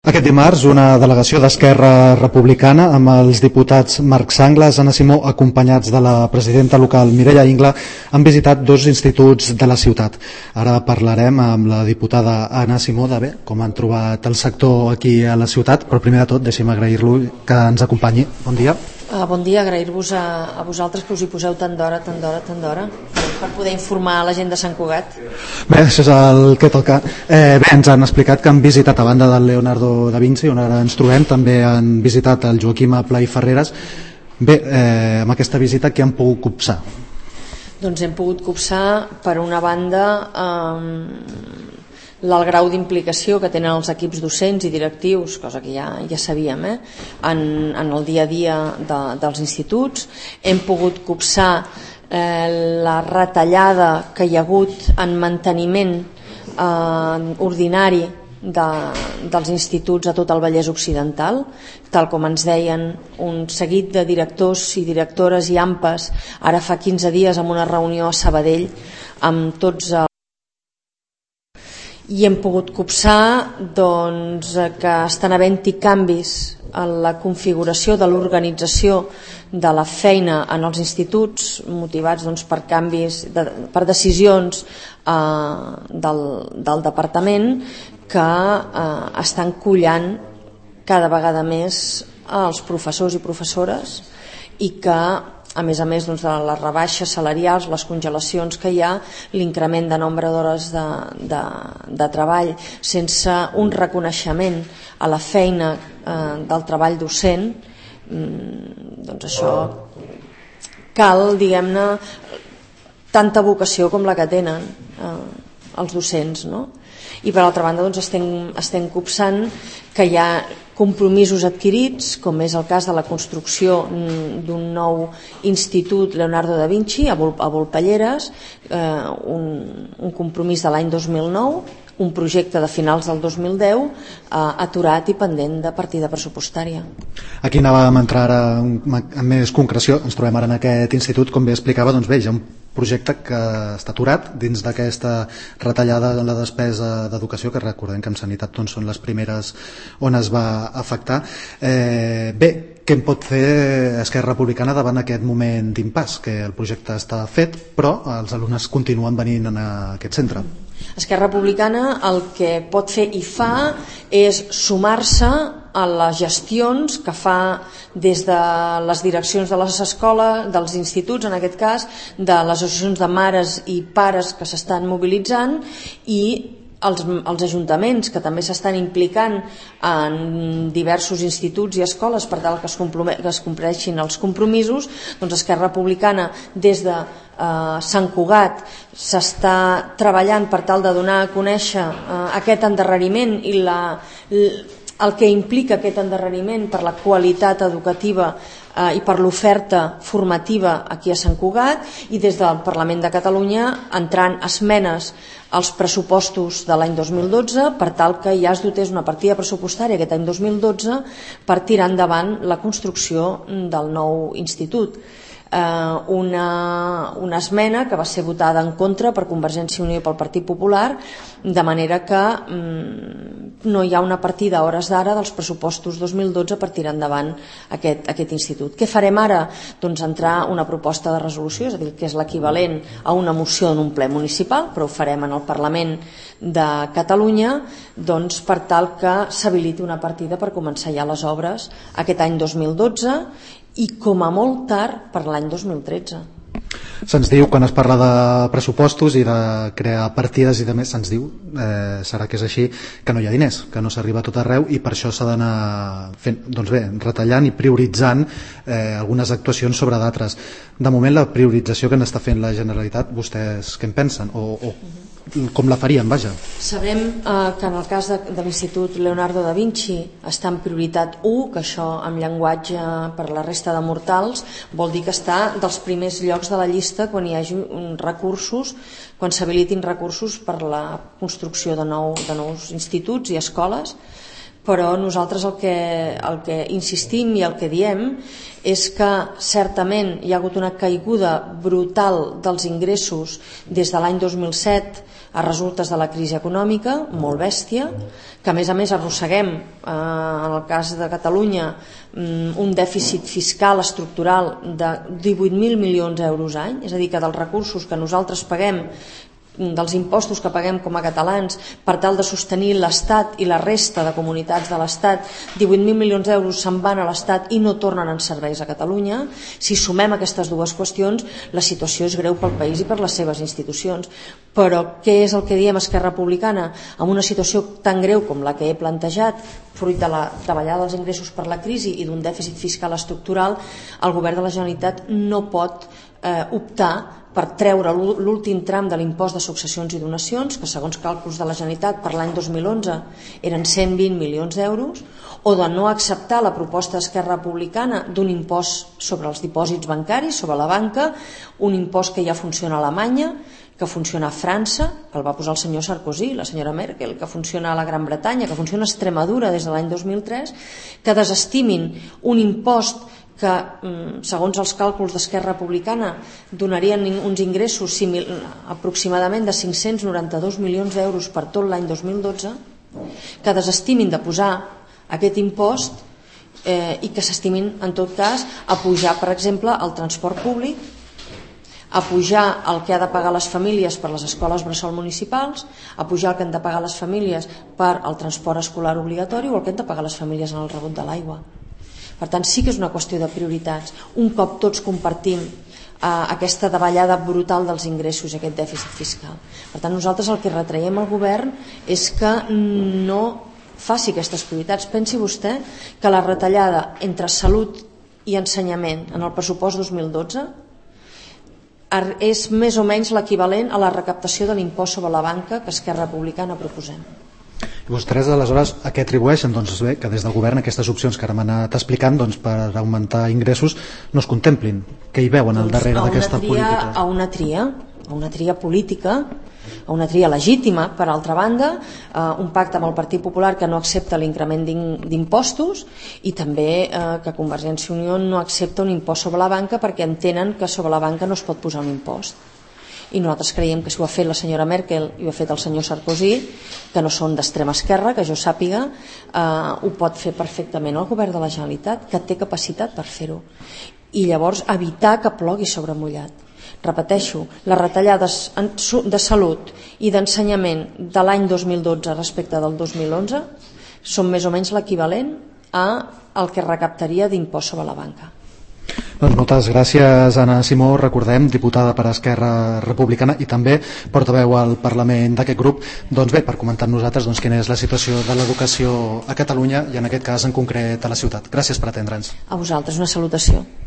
Aquest dimarts, una delegació d'Esquerra Republicana amb els diputats Marc Sanglas, Anna Simó, acompanyats de la presidenta local Mireia Ingla, han visitat dos instituts de la ciutat. Ara parlarem amb la diputada Anna Simó de com han trobat el sector aquí a la ciutat, però primer de tot deixem agrair-lo que ens acompanyi. Bon dia. Bon dia, agrair-vos a vosaltres que us hi poseu tant d'hora per poder informar la gent de Sant Cugat. Bé, això és el que toca. Ens han explicat que han visitat, a banda del Leonardo da Vinci, on ara ens trobem, també han visitat el Joaquim Pla i Ferreres. Bé, amb aquesta visita què han pogut copsar? Doncs hem pogut copsar, per una banda, el grau d'implicació que tenen els equips docents i directius, cosa que ja sabíem, en el dia a dia dels instituts. Hem pogut copsar la retallada que hi ha hagut en manteniment ordinari dels instituts a tot el Vallès Occidental, tal com ens deien un seguit de directors i directores i AMPAs ara fa 15 dies en una reunió a Sabadell amb tots i hem pogut copsar que estan havent-hi canvis en la configuració de l'organització de la feina en els instituts, motivats per canvis, per decisions del departament que estan collant cada vegada més els professors i professores i que a més de les rebaixes salarials, les congelacions que hi ha, l'increment de nombre d'hores de treball, sense un reconeixement a la feina del treball docent, doncs això cal, diguem-ne, tanta vocació com la que tenen els docents, no? I per altra banda estem copsant que hi ha compromisos adquirits, com és el cas de la construcció d'un nou institut Leonardo da Vinci a Volpelleres, un compromís de l'any 2009, un projecte de finals del 2010 aturat i pendent de partida pressupostària. Aquí anàvem a entrar ara amb més concreció. Ens trobem ara en aquest institut, com bé explicava, doncs bé, hi ha un projecte que està aturat dins d'aquesta retallada en la despesa d'educació, que recordem que en sanitat són les primeres on es va afectar. Bé, què en pot fer Esquerra Republicana davant aquest moment d'impàs? Que el projecte està fet, però els alumnes continuen venint a aquest centre. Esquerra Republicana el que pot fer i fa és sumar-se a les gestions que fa des de les direccions de les escoles, dels instituts en aquest cas, de les associacions de mares i pares que s'estan mobilitzant i els ajuntaments que també s'estan implicant en diversos instituts i escoles per tal que es compleixin els compromisos. Doncs Esquerra Republicana des de Sant Cugat s'està treballant per tal de donar a conèixer aquest endarreriment i el que implica aquest endarreriment per la qualitat educativa i per l'oferta formativa aquí a Sant Cugat, i des del Parlament de Catalunya entrant esmenes als pressupostos de l'any 2012 per tal que ja es dotés una partida pressupostària aquest any 2012 per tirar endavant la construcció del nou institut. Una esmena que va ser votada en contra per Convergència i Unió i pel Partit Popular, de manera que no hi ha una partida a hores d'ara dels pressupostos 2012 per tirar endavant aquest institut. Què farem ara? Doncs entrar una proposta de resolució, és a dir, que és l'equivalent a una moció en un ple municipal, però ho farem en el Parlament de Catalunya, doncs per tal que s'habiliti una partida per començar ja les obres aquest any 2012 i com a molt tard per l'any 2013. Se'ns diu, quan es parla de pressupostos i de crear partides i de més, se'ns diu, serà que és així, que no hi ha diners, que no s'arriba a tot arreu i per això s'ha d'anar fent, doncs bé, retallant i prioritzant algunes actuacions sobre d'altres. De moment, la priorització que n'està fent la Generalitat, vostès què en pensen? O com la farien, vaja? Sabem que en el cas de l'Institut Leonardo da Vinci està en prioritat 1, que això en llenguatge per la resta de mortals vol dir que està dels primers llocs de la llista quan hi hagi recursos, quan s'habilitin recursos per la construcció de nous instituts i escoles. Però nosaltres el que insistim i el que diem és que certament hi ha hagut una caiguda brutal dels ingressos des de l'any 2007 a resultes de la crisi econòmica, molt bèstia, que a més arrosseguem, en el cas de Catalunya, un dèficit fiscal estructural de 18.000 milions d'euros any, és a dir, que dels recursos que nosaltres paguem, dels impostos que paguem com a catalans per tal de sostenir l'Estat i la resta de comunitats de l'Estat, 18.000 milions d'euros se'n van a l'Estat i no tornen en serveis a Catalunya. Si sumem aquestes dues qüestions, la situació és greu pel país i per les seves institucions. Però què és el que diem Esquerra Republicana? En una situació tan greu com la que he plantejat, fruit de la davallada dels ingressos per la crisi i d'un dèficit fiscal estructural, el govern de la Generalitat no pot optar per treure l'últim tram de l'impost de successions i donacions, que segons càlculs de la Generalitat per l'any 2011 eren 120 milions d'euros, o de no acceptar la proposta d'Esquerra Republicana d'un impost sobre els dipòsits bancaris, sobre la banca, un impost que ja funciona a Alemanya, que funciona a França, que el va posar el senyor Sarkozy, la senyora Merkel, que funciona a la Gran Bretanya, que funciona a Extremadura des de l'any 2003, que desestimin un impost que, segons els càlculs d'Esquerra Republicana, donarien uns ingressos aproximadament de 592 milions d'euros per tot l'any 2012, que desestimin de posar aquest impost i que s'estimin, en tot cas, a pujar, per exemple, el transport públic, a pujar el que ha de pagar les famílies per les escoles bressol municipals, a pujar el que han de pagar les famílies per al transport escolar obligatori o el que han de pagar les famílies en el rebut de l'aigua. Per tant, sí que és una qüestió de prioritats. Un cop tots compartim aquesta davallada brutal dels ingressos i aquest dèficit fiscal. Per tant, nosaltres el que retraiem al govern és que no faci aquestes prioritats. Pensi vostè que la retallada entre salut i ensenyament en el pressupost 2012 és més o menys l'equivalent a la recaptació de l'impost sobre la banca que Esquerra Republicana proposem. I vostès, aleshores, a què atribueixen? Doncs bé, que des del govern aquestes opcions que ara m'han anat explicant per augmentar ingressos no es contemplin. Què hi veuen al darrere d'aquesta política? A una tria política, a una tria legítima, per altra banda, un pacte amb el Partit Popular que no accepta l'increment d'impostos i també que Convergència i Unió no accepta un impost sobre la banca perquè entenen que sobre la banca no es pot posar un impost. I nosaltres creiem que si ho ha fet la senyora Merkel i ho ha fet el senyor Sarkozy, que no són d'extrema esquerra, que jo sàpiga, ho pot fer perfectament el govern de la Generalitat, que té capacitat per fer-ho. I llavors evitar que plogui sobre mullat. Repeteixo, les retallades de salut i d'ensenyament de l'any 2012 respecte del 2011 són més o menys l'equivalent al que recaptaria d'impost sobre la banca. Doncs moltes gràcies, Anna Simó, recordem, diputada per Esquerra Republicana i també portaveu al Parlament d'aquest grup, doncs bé, per comentar amb nosaltres quina és la situació de l'educació a Catalunya i en aquest cas en concret a la ciutat. Gràcies per atendre'ns. A vosaltres, una salutació.